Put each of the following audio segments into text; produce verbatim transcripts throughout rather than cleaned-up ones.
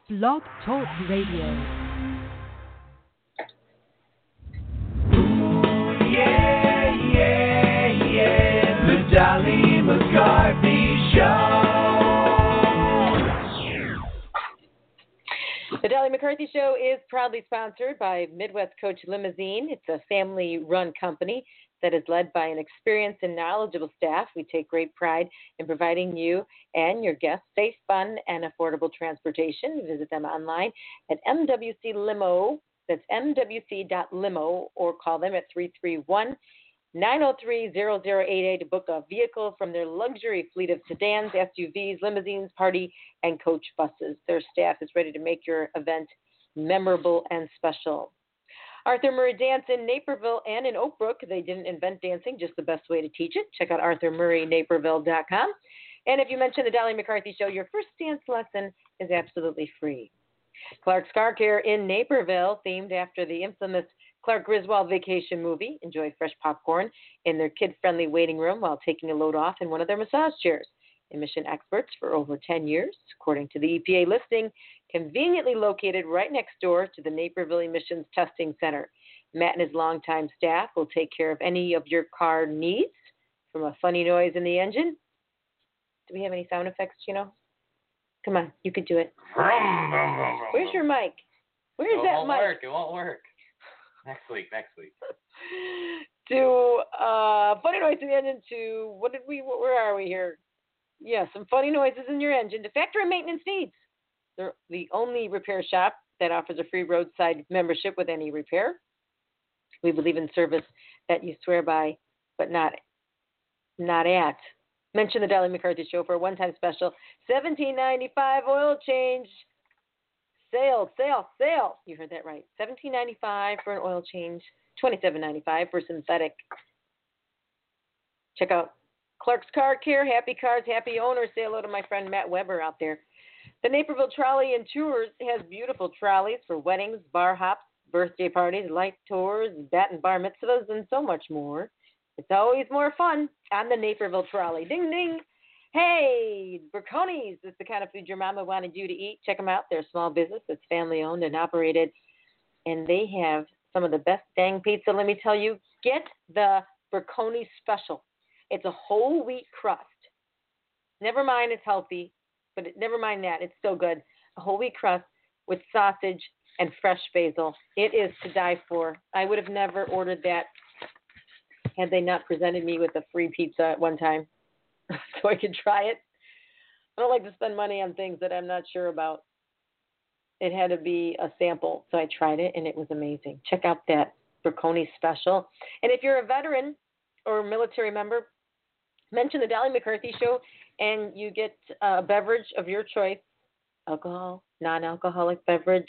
Blog Talk Radio. Yeah, yeah, yeah, the Dolly McCarthy Show. The Dolly McCarthy Show is proudly sponsored by Midwest Coach Limousine. It's a family-run company that is led by an experienced and knowledgeable staff. We take great pride in providing you and your guests safe, fun, and affordable transportation. Visit them online at M W C Limo. That's M W C dot limo, or call them at three three one, nine oh three, zero zero eight eight to book a vehicle from their luxury fleet of sedans, S U Vs, limousines, party, and coach buses. Their staff is ready to make your event memorable and special. Arthur Murray Dance in Naperville and in Oak Brook. They didn't invent dancing, just the best way to teach it. Check out arthur murray naperville dot com. And if you mention the Dolly McCarthy Show, your first dance lesson is absolutely free. Clark's Car Care in Naperville, themed after the infamous Clark Griswold vacation movie. Enjoy fresh popcorn in their kid-friendly waiting room while taking a load off in one of their massage chairs. Emission experts for over ten years, according to the E P A listing, conveniently located right next door to the Naperville Emissions Testing Center. Matt and his longtime staff will take care of any of your car needs, from a funny noise in the engine. Do we have any sound effects, you know? Come on, you could do it. Where's your mic? Where's it that won't mic? Work. It won't work. Next week. Next week. To uh, funny noise in the engine. To what did we? Where are we here? Yeah, some funny noises in your engine. To factory maintenance needs. They're the only repair shop that offers a free roadside membership with any repair. We believe in service that you swear by, but not not at. Mention the Dolly McCarthy Show for a one-time special. seventeen ninety-five oil change. Sale, sale, sale. You heard that right. seventeen ninety-five for an oil change. twenty-seven ninety-five for synthetic. Check out Clark's Car Care. Happy cars, happy owners. Say hello to my friend Matt Weber out there. The Naperville Trolley and Tours has beautiful trolleys for weddings, bar hops, birthday parties, light tours, bat and bar mitzvahs, and so much more. It's always more fun on the Naperville Trolley. Ding, ding. Hey, Brocconis is the kind of food your mama wanted you to eat. Check them out. They're a small business that's family-owned and operated, and they have some of the best dang pizza, let me tell you. Get the Brocconi Special. It's a whole wheat crust. Never mind it's healthy, but it, never mind that. It's so good. A whole wheat crust with sausage and fresh basil. It is to die for. I would have never ordered that had they not presented me with a free pizza at one time so I could try it. I don't like to spend money on things that I'm not sure about. It had to be a sample, so I tried it, and it was amazing. Check out that Brocconi Special. And if you're a veteran or military member, mention the Dolly McCarthy Show, and you get a beverage of your choice, alcohol, non-alcoholic beverage,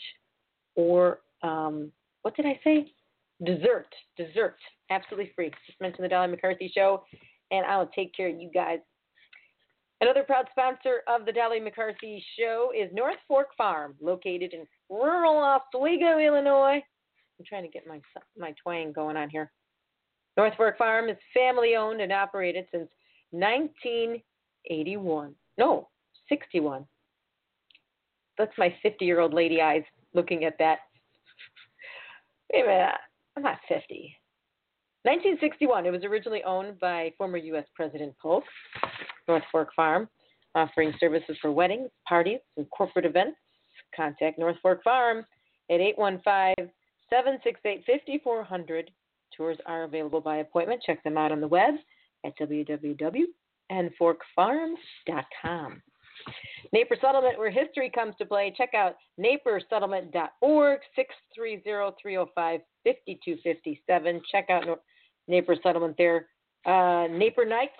or um, what did I say? Dessert. Dessert. Absolutely free. Just mention the Dolly McCarthy Show, and I'll take care of you guys. Another proud sponsor of the Dolly McCarthy Show is North Fork Farm, located in rural Oswego, Illinois. I'm trying to get my my twang going on here. North Fork Farm is family-owned and operated since nineteen eighty-one. No, sixty-one. That's my fifty-year-old lady eyes looking at that. Wait a minute. I'm not fifty. nineteen sixty-one. It was originally owned by former U S President Polk. North Fork Farm, offering services for weddings, parties, and corporate events. Contact North Fork Farm at eight one five, seven six eight, five four zero zero. Tours are available by appointment. Check them out on the web at w w w dot n fork farms dot com. Naper Settlement, where history comes to play. Check out naper settlement dot org, six three zero, three oh five, five two five seven. Check out Naper Settlement there. Uh, Naper Nights.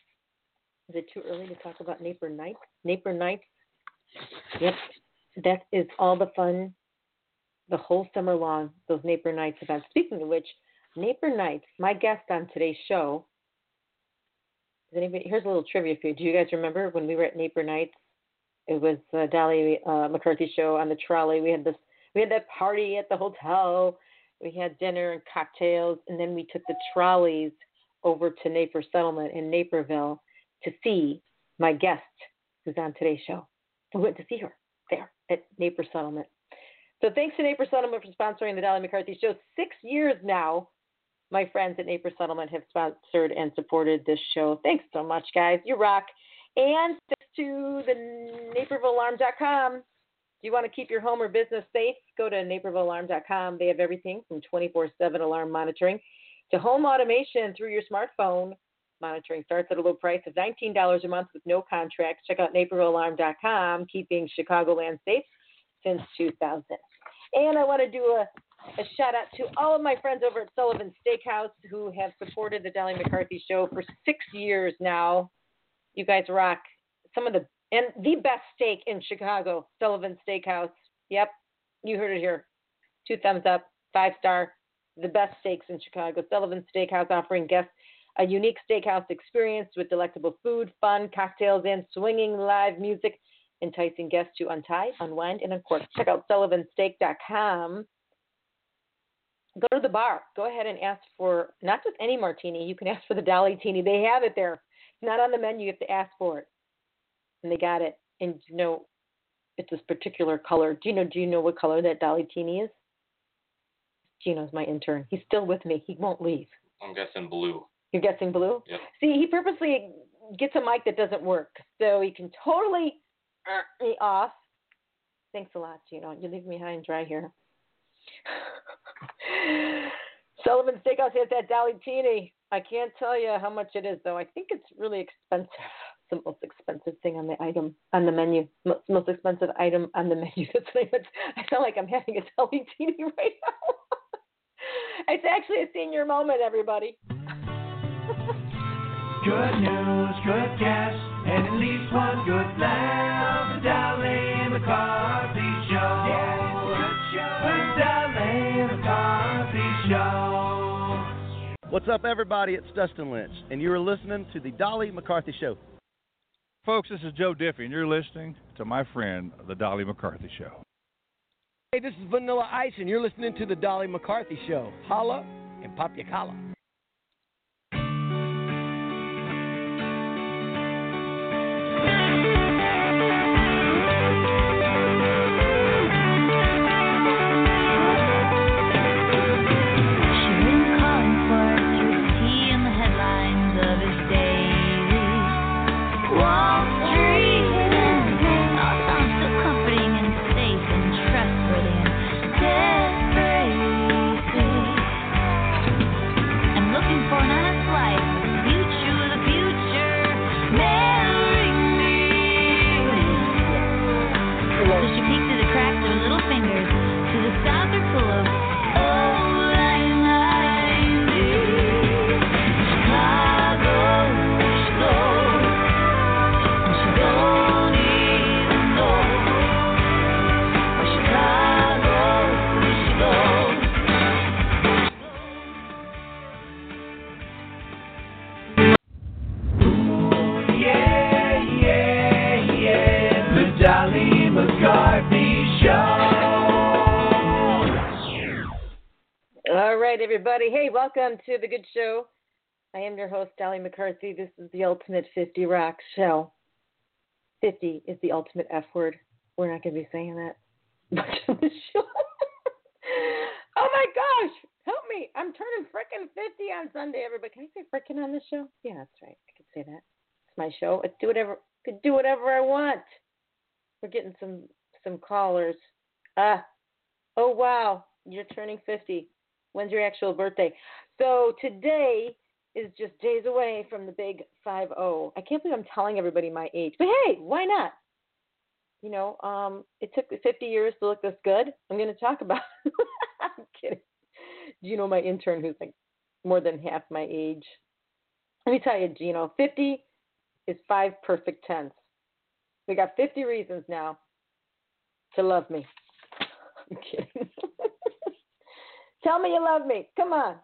Is it too early to talk about Naper Nights? Naper Nights. Yep. That is all the fun the whole summer long, those Naper Nights events. Speaking of which, Naper Nights, my guest on today's show, is anybody, here's a little trivia for you. Do you guys remember when we were at Naper Nights? It was uh, Dolly uh, McCarthy Show on the trolley. We had this, we had that party at the hotel. We had dinner and cocktails, and then we took the trolleys over to Naper Settlement in Naperville to see my guest who's on today's show. We went to see her. there at Napier Settlement. So thanks to Napier Settlement for sponsoring the Dolly McCarthy Show. Six years now, my friends at Napier Settlement have sponsored and supported this show. Thanks so much, guys. You rock. And thanks to the Naperville Alarm dot com. If you want to keep your home or business safe, go to Naperville Alarm dot com. They have everything from twenty-four seven alarm monitoring to home automation through your smartphone. Monitoring starts at a low price of nineteen dollars a month with no contracts. Check out Naperville Alarm dot com, keeping Chicagoland safe since two thousand. And I want to do a, a shout out to all of my friends over at Sullivan Steakhouse who have supported the Dolly McCarthy Show for six years now. You guys rock. Some of the, and the best steak in Chicago, Sullivan Steakhouse. Yep, you heard it here. Two thumbs up, five star, the best steaks in Chicago. Sullivan Steakhouse offering guests a unique steakhouse experience with delectable food, fun, cocktails, and swinging live music, enticing guests to untie, unwind, and uncork. Check out sullivan steak dot com. Go to the bar. Go ahead and ask for not just any martini. You can ask for the Dolly Teeny. They have it there. It's not on the menu. You have to ask for it. And they got it. And you know, it's this particular color. Do you know, do you know what color that Dolly Teeny is? Gino's my intern. He's still with me. He won't leave. I'm guessing blue. You're guessing blue? Yep. See, he purposely gets a mic that doesn't work, so he can totally uh, me off. Thanks a lot, Gino. You leave me high and dry here. Sullivan Steakhouse has that Dolly Teeny. I can't tell you how much it is, though. I think it's really expensive. It's the most expensive thing on the item, on the menu. Most, most expensive item on the menu. That's what I feel like I'm having a Dolly Teeny right now. It's actually a senior moment, everybody. Good news, good guess, and at least one good laugh. The Dolly McCarthy Show. Yeah, good show. The Dolly McCarthy Show. What's up, everybody? It's Dustin Lynch, and you're listening to the Dolly McCarthy Show. Folks, this is Joe Diffie, and you're listening to my friend, the Dolly McCarthy Show. Hey, this is Vanilla Ice, and you're listening to the Dolly McCarthy Show. Holla and pop your collar. Everybody, hey, welcome to the Good Show. I am your host, Dolly McCarthy. This is the Ultimate fifty Rock Show. fifty is the ultimate F word. We're not going to be saying that much on the show. Oh my gosh, help me. I'm turning frickin' fifty on Sunday, everybody. Can I say frickin' on this show? Yeah, that's right. I can say that. It's my show. I do whatever, I can do whatever I want. We're getting some, some callers. Ah, oh wow, you're turning fifty. When's your actual birthday? So today is just days away from the big five oh. I can't believe I'm telling everybody my age. But hey, why not? You know, um, it took fifty years to look this good. I'm going to talk about it. I'm kidding. Gino, my intern, who's like more than half my age. Let me tell you, Gino, fifty is five perfect tense. We got fifty reasons now to love me. I'm kidding. Tell me you love me. Come on.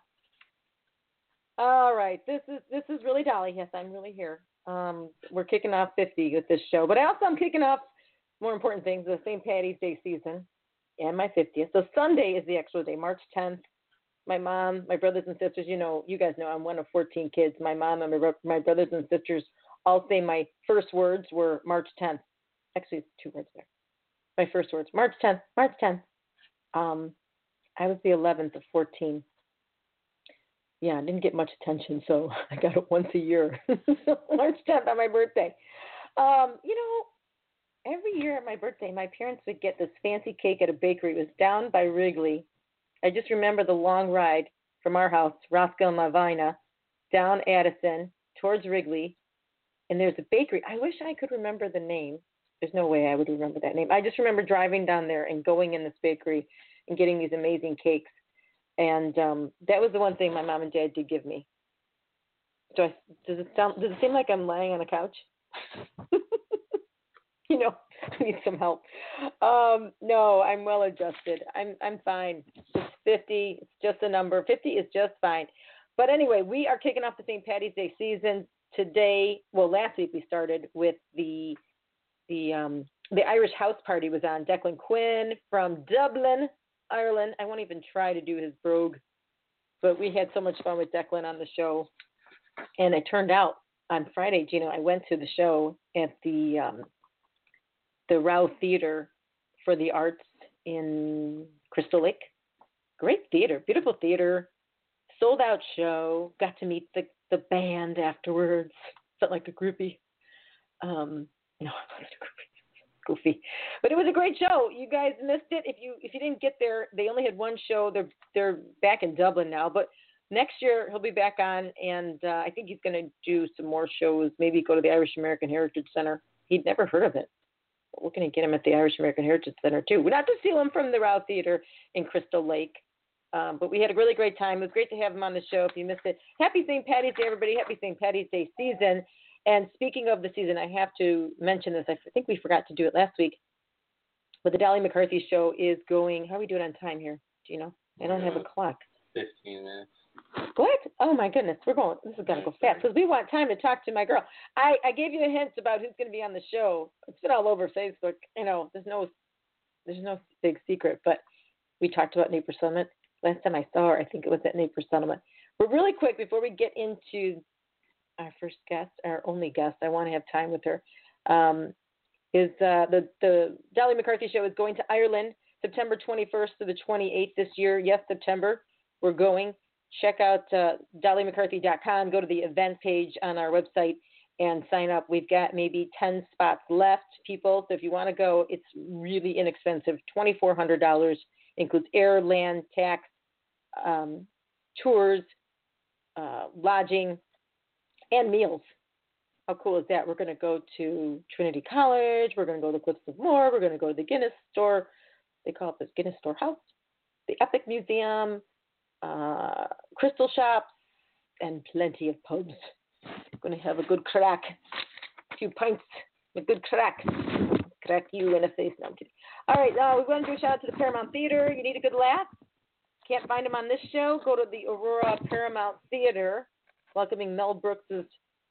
All right. This is this is really Dolly. Yes, I'm really here. Um, we're kicking off fifty with this show. But I also am kicking off more important things, the Saint Patty's Day season and my fiftieth. So Sunday is the actual day, March tenth. My mom, my brothers and sisters, you know, you guys know I'm one of fourteen kids. My mom and my, my brothers and sisters all say my first words were March tenth. Actually, it's two words there. my first words. March tenth. March tenth. Um, I was the eleventh of fourteen. Yeah, I didn't get much attention, so I got it once a year. March tenth on my birthday. Um, you know, every year at my birthday, my parents would get this fancy cake at a bakery. It was down by Wrigley. I just remember the long ride from our house, Roscoe and Lavina, down Addison towards Wrigley. And there's a bakery. I wish I could remember the name. There's no way I would remember that name. I just remember driving down there and going in this bakery and getting these amazing cakes. And um, that was the one thing my mom and dad did give me. Do I, does it sound? Does it seem like I'm lying on a couch? You know, I need some help. Um, no, I'm well adjusted. I'm I'm fine. It's fifty. It's just a number. fifty is just fine. But anyway, we are kicking off the Saint Patty's Day season today. Well, last week we started with the the um, the Irish house party was on. Declan Quinn from Dublin, Ireland. I won't even try to do his brogue, but we had so much fun with Declan on the show. And it turned out on Friday, Gino, I went to the show at the um, the Rao Theater for the Arts in Crystal Lake. Great theater, beautiful theater, sold out show. Got to meet the, the band afterwards. Felt like a groupie. Um, no, I wasn't a groupie. Goofy, but it was a great show. You guys missed it. If you if you didn't get there, they only had one show. They're they're back in Dublin now, but next year he'll be back on, and uh, I think he's going to do some more shows. Maybe go to the Irish American Heritage Center. He'd never heard of it. But we're going to get him at the Irish American Heritage Center too. We're not to steal him from the Rao Theater in Crystal Lake, um, but we had a really great time. It was great to have him on the show. If you missed it, happy Saint Patty's Day, everybody! Happy Saint Patty's Day season. And speaking of the season, I have to mention this. I think we forgot to do it last week. But the Dolly McCarthy show is going. How are we doing on time here? Do you know? I don't have a clock. Fifteen minutes. What? Oh my goodness, we're going. This is gonna go fast because we want time to talk to my girl. I, I gave you a hint about who's going to be on the show. It's been all over Facebook. You know, there's no there's no big secret. But we talked about Naper Summit last time I saw her. I think it was at Naper Summit. But really quick before we get into our first guest, our only guest, I want to have time with her. Um, is uh, the the Dolly McCarthy show is going to Ireland September twenty-first to the twenty-eighth this year. Yes, September. We're going. Check out uh, dolly mccarthy dot com. Go to the event page on our website and sign up. We've got maybe ten spots left, people. So if you want to go, it's really inexpensive. twenty-four hundred dollars includes air, land, tax, um, tours, uh, lodging, and meals. How cool is that? We're going to go to Trinity College. We're going to go to Cliffs of Moher. We're going to go to the Guinness store. They call it the Guinness Store House, the Epic Museum, uh, crystal shops, and plenty of pubs. We're going to have a good crack, a few pints, a good crack. Crack you in the face. No, I'm kidding. All right, uh, we want to do a shout out to the Paramount Theater. You need a good laugh? Can't find them on this show? Go to the Aurora Paramount Theater, welcoming Mel Brooks's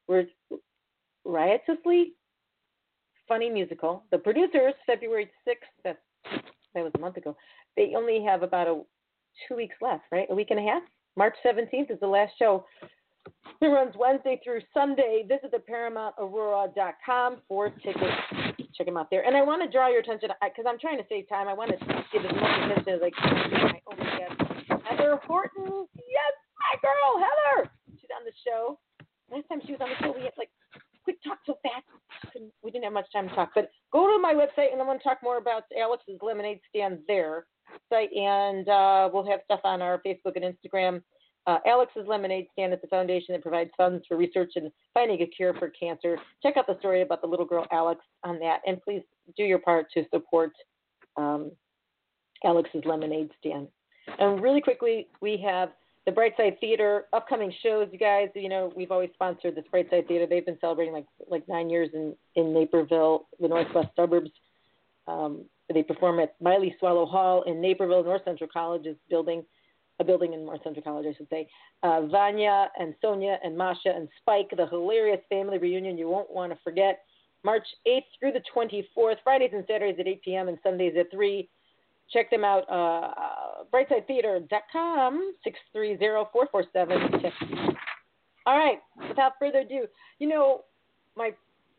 riotously funny musical. The producers, February sixth, that, that was a month ago, they only have about a two weeks left, right? A week and a half? March seventeenth is the last show. It runs Wednesday through Sunday. Visit the paramount aurora dot com for tickets. Check them out there. And I want to draw your attention, because I'm trying to save time. I want to give as much attention as I can to my own guest, Heather Horton. Yes, my girl, Heather. She's on the show. Last time she was on the show, we had like quick talk so fast. We didn't have much time to talk. But go to my website, and I want to talk more about Alex's Lemonade Stand there. Site, and uh, we'll have stuff on our Facebook and Instagram. Uh, Alex's Lemonade Stand is the foundation that provides funds for research and finding a cure for cancer. Check out the story about the little girl Alex on that, and please do your part to support um, Alex's Lemonade Stand. And really quickly, we have the Brightside Theater upcoming shows. You guys, you know, we've always sponsored this Brightside Theater. They've been celebrating like like nine years in in Naperville, the northwest suburbs. Um, They perform at Miley Swallow Hall in Naperville. North Central College is building a building in North Central College, I should say. Uh, Vanya and Sonia and Masha and Spike, the hilarious family reunion you won't want to forget. March eighth through the twenty-fourth, Fridays and Saturdays at eight p.m. and Sundays at three. Check them out, uh, brightside theater dot com, six three zero, four four seven. All right, without further ado, you know, my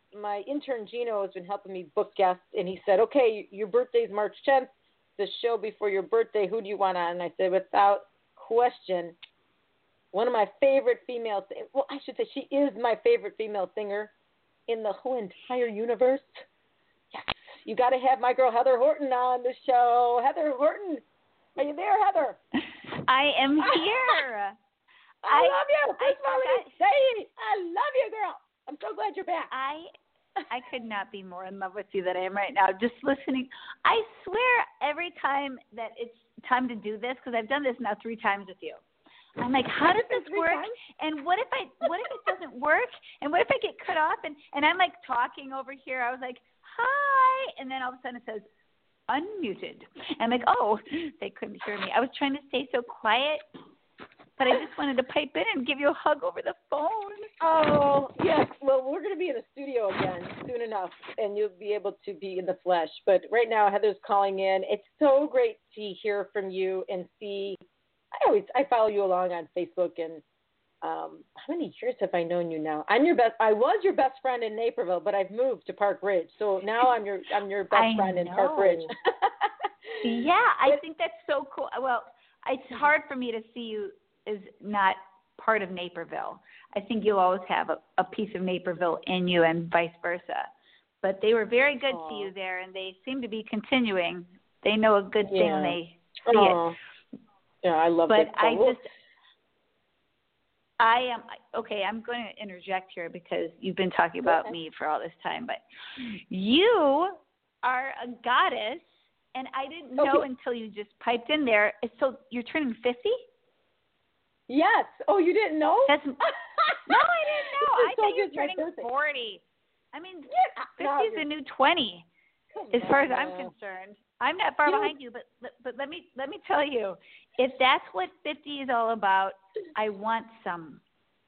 my intern Gino has been helping me book guests, and he said, "Okay, your birthday's March tenth. The show before your birthday. Who do you want on?" And I said, without question, one of my favorite female. Well, I should say she is my favorite female singer in the whole entire universe. Yes, you got to have my girl Heather Horton on the show. Heather Horton, are you there, Heather? I am here. I, I love you. I First of all, let me say it. I love you, girl. I'm so glad you're back. I I could not be more in love with you than I am right now. Just listening, I swear every time that it's time to do this, because I've done this now three times with you. I'm like, how does this work? And what if I what if it doesn't work? And what if I get cut off? And and I'm like talking over here. I was like, hi, and then all of a sudden it says unmuted. And I'm like, oh, they couldn't hear me. I was trying to stay so quiet. But I just wanted to pipe in and give you a hug over the phone. Oh, yes. Well, we're going to be in the studio again soon enough, and you'll be able to be in the flesh. But right now, Heather's calling in. It's so great to hear from you and see. I always I follow you along on Facebook, and um, how many years have I known you now? I'm your best. I was your best friend in Naperville, but I've moved to Park Ridge, so now I'm your I'm your best I friend in know. Park Ridge. Yeah, I think that's so cool. Well, it's hard for me to see you is not part of Naperville. I think you'll always have a, a piece of Naperville in you and vice versa. But they were very good Aww. to you there, and they seem to be continuing. They know a good Yeah. thing when they see Aww. it. Yeah, I love but it. I just, I am, okay, I'm going to interject here because you've been talking about okay. me for all this time, but you are a goddess, and I didn't know okay. until you just piped in there. So you're turning fifty? Yes. Oh, you didn't know? That's, no, I didn't know. I thought you were turning birthday. forty. I mean, Yeah, fifty is no, the new twenty, Come as far as on. I'm concerned. I'm not far You know, behind you, but but let me let me tell you, if that's what fifty is all about, I want some.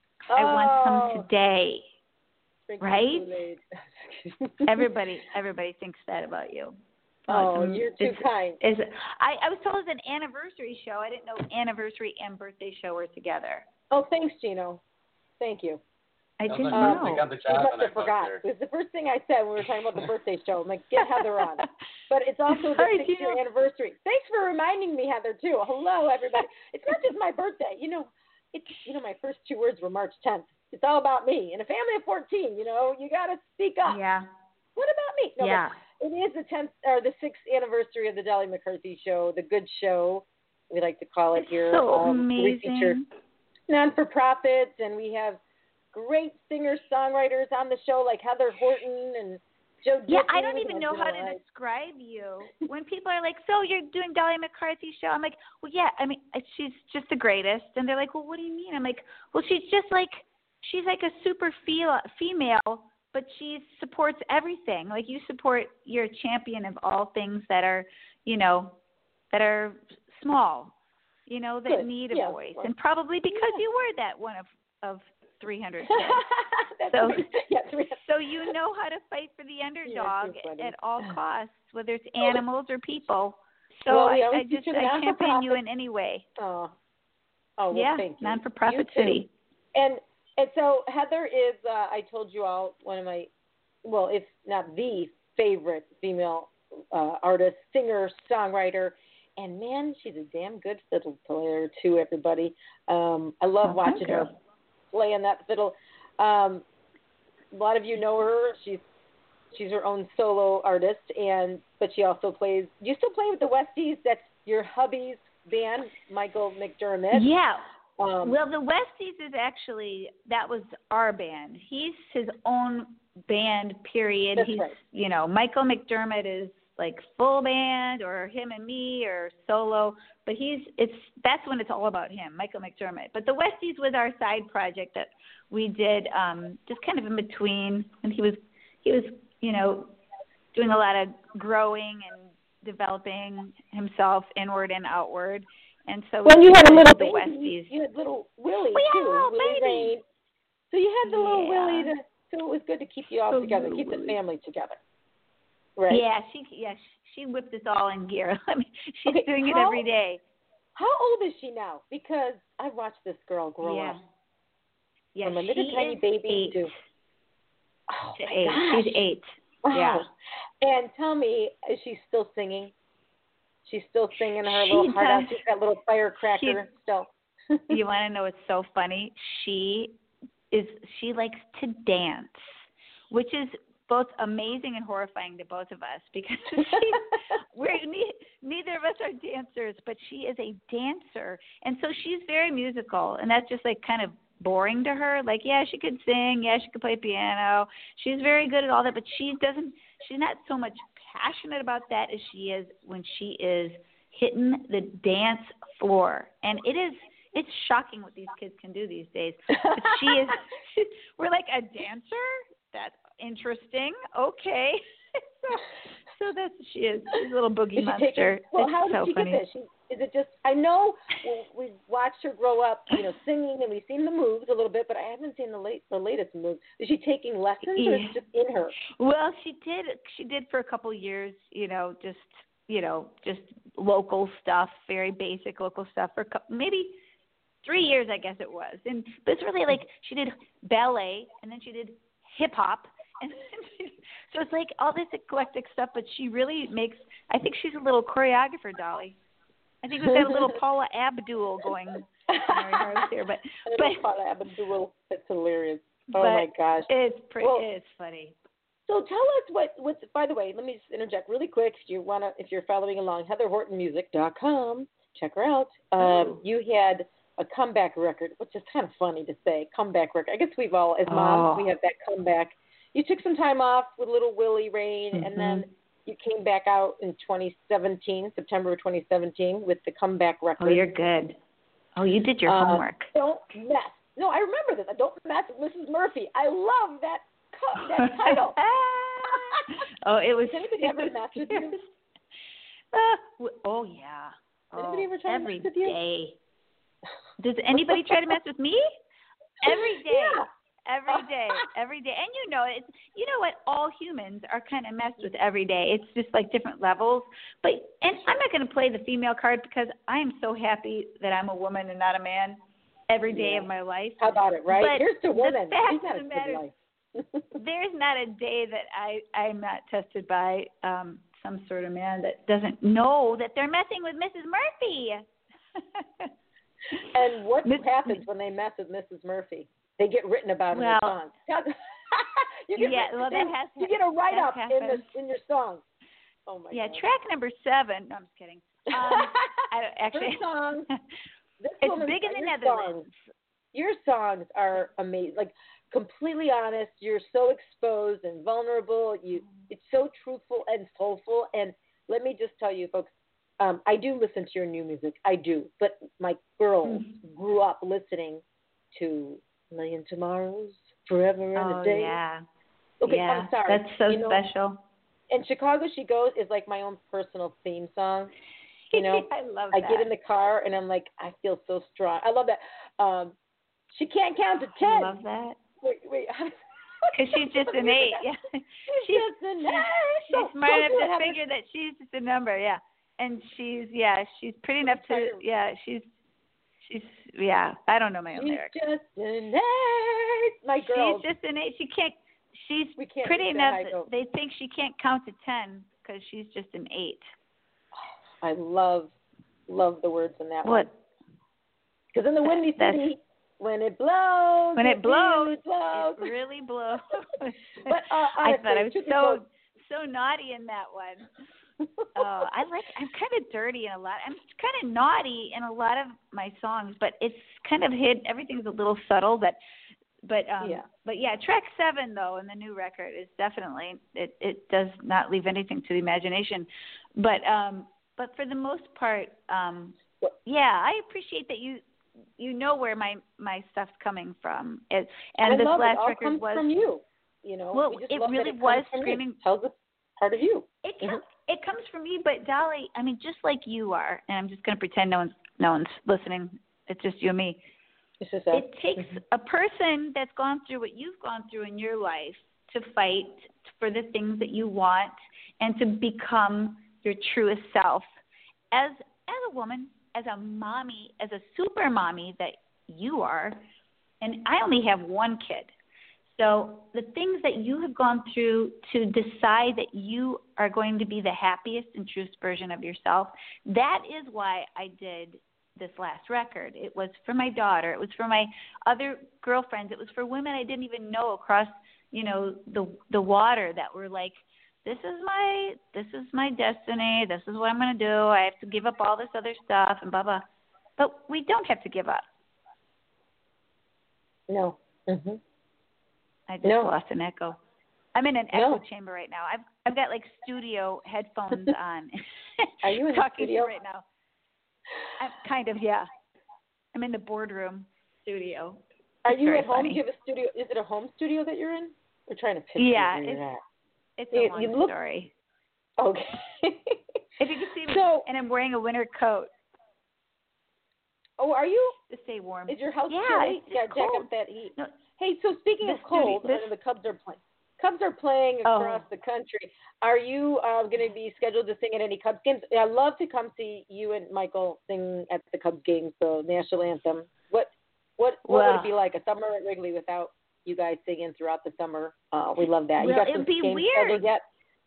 I want oh, some today. drink right? Kool-Aid. Everybody everybody thinks that about you. Oh, Um, you're too it's, kind. Is I, I was told it's an anniversary show. I didn't know anniversary and birthday show were together. Oh, thanks, Gino. Thank you. I Sounds didn't like know. they got the I job must and I have forgot. booked It was the first thing I said when we were talking about the birthday show. I'm like, get Heather on. But it's also the Sorry, six-year Gino. anniversary. Thanks for reminding me, Heather, too. Hello, everybody. It's not just my birthday. You know, it's you know, my first two words were March tenth. It's all about me. In a family of fourteen, you know, you got to speak up. Yeah. What about me? No, Yeah. but it is the tenth or the sixth anniversary of the Dolly McCarthy Show, the Good Show, we like to call it It's here. so um, We feature amazing. non-for-profits, and we have great singer-songwriters on the show like Heather Horton and Joe Yeah, Diffie. I don't We even have know how Vanilla to Ice. describe you. When people are like, so you're doing Dolly McCarthy show, I'm like, well, yeah, I mean, uh, she's just the greatest. And they're like, well, what do you mean? I'm like, well, she's just like, she's like a super fe- female, but she supports everything. Like you support, you're a champion of all things that are, you know, that are small, you know, that Good. need a Yeah, voice. well, And probably because yeah. you were that one of, of three hundred kids. That's So- right. Yeah, three- So you know how to fight for the underdog too funny. at all costs, whether it's animals or people. So Well, we I, always I just feature the I champion you non-for-profits. in any way. Oh, oh well, yeah, thank you. non-for-profit You too. city. And and so Heather is, uh, I told you all, one of my, well, if not the favorite female uh, artist, singer, songwriter, and man, she's a damn good fiddle player too. Everybody, um, I love Oh, watching thank her you. playing that fiddle. Um, a lot of you know her. She's she's her own solo artist, and but she also plays. You still play with the Westies? That's your hubby's band, Michael McDermott. Yeah. Um, Well, the Westies is actually, that was our band. He's his own band, period. That's He's, right. you know, Michael McDermott is like full band or him and me or solo, but he's, it's, that's when it's all about him, Michael McDermott. But the Westies was our side project that we did um, just kind of in between. And he was, he was, you know, doing a lot of growing and developing himself inward and outward. And so when we you had a did little the baby, Westies. you had little Willie We had too. a little Willie baby. Rain. So you had the little Yeah. Willie, to, so it was good to keep you all The together, little keep the Willie. family together. Right. Yeah, she yeah she whipped us all in gear. I mean, she's Okay, doing it how- every day. How old is she now? Because I've watched this girl grow Yeah. up Yeah, from a little she tiny is baby eight. to. Oh, to my eight. gosh. She's eight. Oh. Yeah. And tell me, is she still singing? She's still singing her She little heart out. does. She's got little firecracker still. You want to know what's so funny? She is. She likes to dance, which is both amazing and horrifying to both of us because she, we're ne- neither of us are dancers, but she is a dancer, and so she's very musical, and that's just like kind of boring to her. Like, yeah, she could sing, yeah, she could play piano. She's very good at all that, but she doesn't. She's not so much passionate about that as she is when she is hitting the dance floor, and it is. It's shocking what these kids can do these days. But she is. We're like, a dancer? That's interesting. Okay. so, so that's she is. She's a little boogie Is she monster. taking, well, it's how did so she funny. get this? She, is it just? I know well, we've watched her grow up, you know, singing, and we've seen the moves a little bit, but I haven't seen the late the latest moves. Is she taking lessons, or is it just in her? Well, she did. She did for a couple years. You know, just you know, just local stuff, very basic local stuff for maybe. Three years, I guess it was, and but it's really like she did ballet, and then she did hip hop, and then she, so it's like all this eclectic stuff. But she really makes. I think she's a little choreographer, Dolly. I think we've got a little Paula Abdul going in our house here, but but Paula Abdul, that's hilarious. Oh but my gosh, it's pretty. Well, it's funny. So tell us what what's. By the way, let me just interject really quick. If you wanna, if you're following along, heather horton music dot com. Check her out. Um, you had a comeback record, which is kind of funny to say, comeback record. I guess we've all, as moms, Oh. we have that comeback. You took some time off with Little Willie Rain, Mm-hmm. and then you came back out in twenty seventeen, September of twenty seventeen, with the comeback record. Oh, you're good. Oh, you did your Uh, homework. Don't mess. No, I remember this. Don't mess with Missus Murphy. I love that co- that title. Oh, it was. Did anybody it ever was mess with you? serious. Uh, w- oh yeah. Did anybody Oh, ever try to every mess with you? day. Does anybody try to mess with me? Every day. Yeah. Every day. Every day. And you know it's you know what, all humans are kind of messed with every day. It's just like different levels. But and I'm not gonna play the female card because I am so happy that I'm a woman and not a man every day Yeah. of my life. How about it, right? But Here's to the women. fact She's got of a the good matter- life. There's not a day that I I'm not tested by um some sort of man that doesn't know that they're messing with Missus Murphy. And what Miss- happens when they mess with Missus Murphy? They get written about in Well, their songs. you get, yeah, well, that they- has you get a write up that in happens. the in your songs. Oh my Yeah, God. track number seven. No, I'm just kidding. Um, I don't- actually, Her songs. This it's woman's- big in the your Netherlands. Songs, your songs are amazing. Like completely honest. You're so exposed and vulnerable. You, it's so truthful and soulful. And let me just tell you, folks. Um, I do listen to your new music. I do. But my girls Mm. grew up listening to Million Tomorrows, Forever and Oh a Day. yeah. Okay, yeah, I'm sorry. that's so You know, special. And Chicago She Goes is like my own personal theme song. You know, I love I that. get in the car and I'm like, I feel so strong. I love that. Um, she can't count to ten. I love that. Wait, wait. Because she's just an eight. Yeah. She's, She's just an she's, eight. she's So- smart so enough good. to Have a- figure that she's just a number. Yeah. And she's yeah she's pretty enough to yeah she's she's yeah I don't know my own She's lyrics. just an eight. My girls. She's just an eight. She can't. She's We can't pretty reach that enough. high That note. they think she can't count to ten because she's just an eight. I love, love the words in that one. What? Because in the Windy That's- City, when it blows, When it blows, really blows. It really blows. But uh, I honestly, thought I was truth be so told- so naughty in that one. Oh, I like. I'm kind of dirty in a lot. I'm kind of naughty in a lot of my songs, but it's kind of hid. Everything's a little subtle, but but um, Yeah. but yeah. Track seven though, in the new record is definitely it. It does not leave anything to the imagination, but um, but for the most part, um, yeah, I appreciate that you you know where my my stuff's coming from. It, and I this love last it. All record comes was from you. You know, Well, we just it love that really it was comes from you. screaming- It tells us part of you. It Mhm. comes, it comes from you, but Dolly, I mean, just like you are, and I'm just going to pretend no one's no one's listening. It's just you and me. It's just us. It takes a person that's gone through what you've gone through in your life to fight for the things that you want and to become your truest self. As as a woman, as a mommy, as a super mommy that you are, and I only have one kid. So the things that you have gone through to decide that you are going to be the happiest and truest version of yourself, that is why I did this last record. It was for my daughter. It was for my other girlfriends. It was for women I didn't even know across, you know, the the water that were like, this is my this is my destiny. This is what I'm going to do. I have to give up all this other stuff and blah, blah. But we don't have to give up. No. Mm-hmm. I just No. lost an echo. I'm in an No. echo chamber right now. I've I've got like studio headphones on. Are you in the talking studio? right now? I'm kind of, yeah. I'm in the boardroom studio. Are It's you very at home? funny. Do you have a studio? Is it a home studio that you're in? We're trying to picture Yeah, where it's, you're at. it's You- a long you look- story. Okay. If you can see me, So- and I'm wearing a winter coat Oh, are you? to stay warm. Is your house Yeah, chilly? it's You gotta just jack cold. up that heat. No, Hey, so speaking This of cold, studio- I know the Cubs are playing. Cubs are playing Oh. across the country. Are you uh, going to be scheduled to sing at any Cubs games? I love to come see you and Michael sing at the Cubs games, the national anthem. What what what Well- would it be like a summer at Wrigley without you guys singing throughout the summer? Uh, we love that. Well, you got it'd some be games weird. scheduled yet?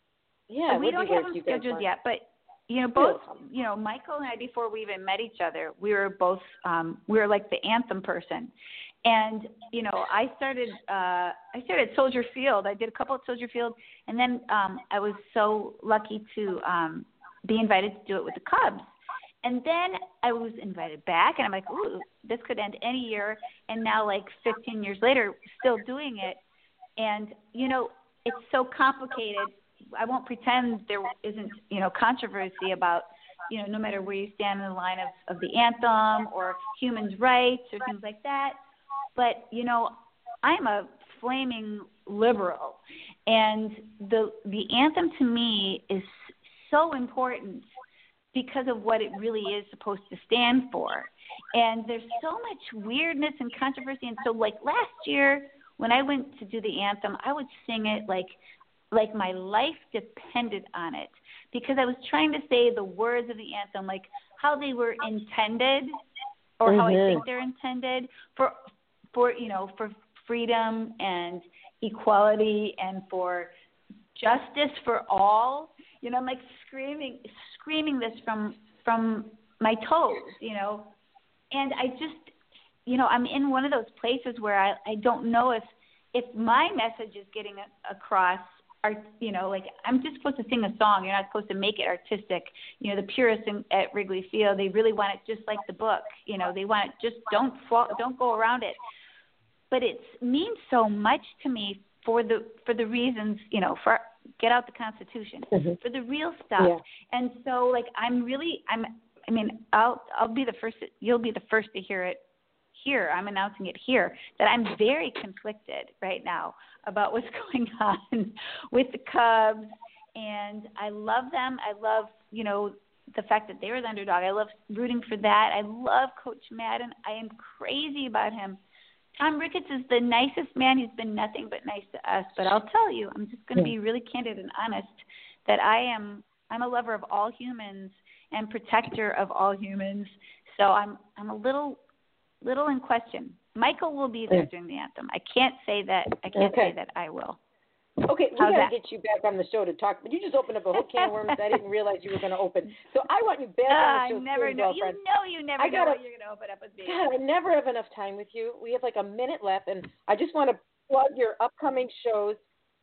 Yeah, we would don't be have weird if them you guys scheduled weren't. yet, but you know, We'll both, come. you know, Michael and I, before we even met each other, we were both, um, we were like the anthem person. And, you know, I started, uh, I started at Soldier Field. I did a couple at Soldier Field. And then um, I was so lucky to um, be invited to do it with the Cubs. And then I was invited back, and I'm like, ooh, this could end any year. And now, like fifteen years later, still doing it. And, you know, it's so complicated. I won't pretend there isn't, you know, controversy about, you know, no matter where you stand in the line of, of the anthem or human rights or things like that. But, you know, I'm a flaming liberal. And the the anthem to me is so important because of what it really is supposed to stand for. And there's so much weirdness and controversy. And so, like, last year when I went to do the anthem, I would sing it like like my life depended on it, because I was trying to say the words of the anthem, like how they were intended, or mm-hmm. how I think they're intended for, for you know, for freedom and equality and for justice for all. You know, I'm like screaming, screaming this from from my toes. You know, and I just, you know, I'm in one of those places where I, I don't know if if my message is getting across. Art, you know, like I'm just supposed to sing a song. You're not supposed to make it artistic. You know, the purists in, at Wrigley Field, they really want it just like the book. You know, they want it just don't fall, don't go around it. But it means so much to me for the for the reasons, you know, for get out the Constitution, mm-hmm. for the real stuff. Yeah. And so, like, I'm really, I'm. I mean, I'll I'll be the first. You'll be the first to hear it. Here, I'm announcing it here, that I'm very conflicted right now about what's going on with the Cubs, and I love them. I love, you know, the fact that they were the underdog. I love rooting for that. I love Coach Madden. I am crazy about him. Tom Ricketts is the nicest man. He's been nothing but nice to us. But I'll tell you, I'm just going to be really candid and honest that I am. I'm a lover of all humans and protector of all humans. So I'm. I'm a little. Little in question. Michael will be there during the anthem. I can't say that. I can't okay. say that I will. Okay, we How's got to that? get you back on the show to talk. But you just opened up a whole can of worms I didn't realize you were going to open. So I want you back uh, on the show. I never soon, know. girlfriend. You know, you never I gotta, know what you're going to open up with me. God, I never have enough time with you. We have like a minute left, and I just want to plug your upcoming shows.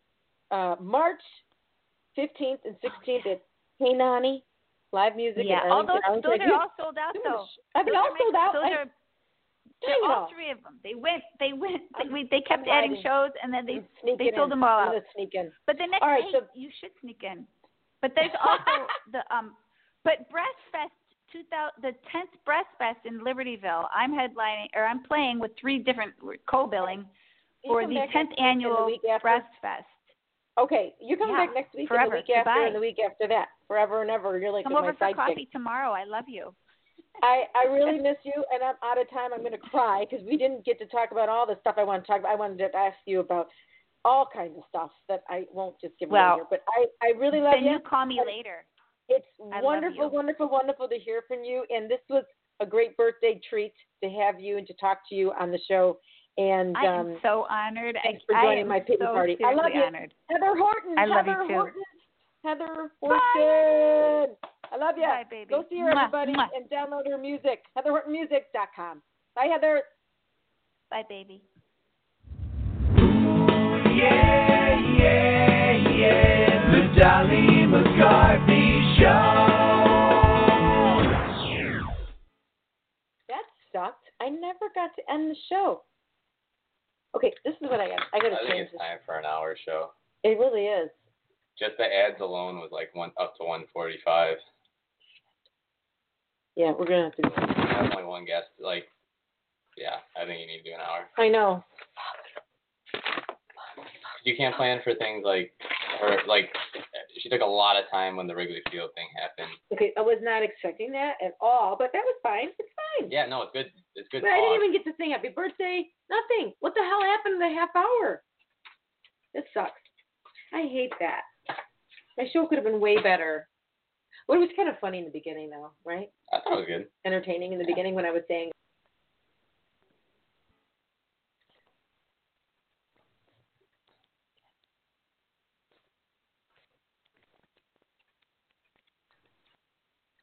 Uh, March fifteenth and sixteenth at Hey Nani Live Music. Yeah, all those, those are all sold out though. Are they all sold out? Those I, are. They're all three of them. They went. They went. They, they kept I'm adding hiding. shows, and then they they in. sold them all I'm out. gonna sneak in. But the next, all right, hey, so, you should sneak in. But there's also the um. But Breast Fest two thousand, the tenth Breast Fest in Libertyville. I'm headlining, or I'm playing with three different co-billing for the tenth annual Breast Fest. Okay, you're coming yeah, back next week forever. and the week after Goodbye. and the week after that. Forever and ever. You're like Come my over for sidekick. coffee tomorrow. I love you. I, I really miss you, and I'm out of time. I'm going to cry because we didn't get to talk about all the stuff I want to talk about. I wanted to ask you about all kinds of stuff that I won't just give well, away here. But I, I really love then you. you call me later. It's I wonderful, wonderful, wonderful to hear from you. And this was a great birthday treat to have you and to talk to you on the show. And I um, am so honored. thanks I, for joining I am my pity so party. I love seriously you. honored. Heather Horton. I love Heather you too. Horton. Heather Horton. I love you. Bye, baby. Go see her, Mwah, everybody, mwah. and download her music. heather horton music dot com. Bye, Heather. Bye, baby. Yeah, yeah, yeah, the Dolly McCarthy Show. That sucked. I never got to end the show. Okay, this is what I got. I got to I think change it's this. time for an hour show. It really is. Just the ads alone was like one up to one forty-five. Yeah, we're gonna have to do it. That's only one guest. Like, yeah, I think you need to do an hour. I know. You can't plan for things like, or like, she took a lot of time when the Wrigley Field thing happened. Okay, I was not expecting that at all, but that was fine. It's fine. Yeah, no, it's good. It's good. But I didn't talk. even get to sing happy birthday. Nothing. What the hell happened in the half hour? This sucks. I hate that. My show could have been way better. Well, it was kind of funny in the beginning, though, right? I thought it was good. Entertaining in the beginning when I was saying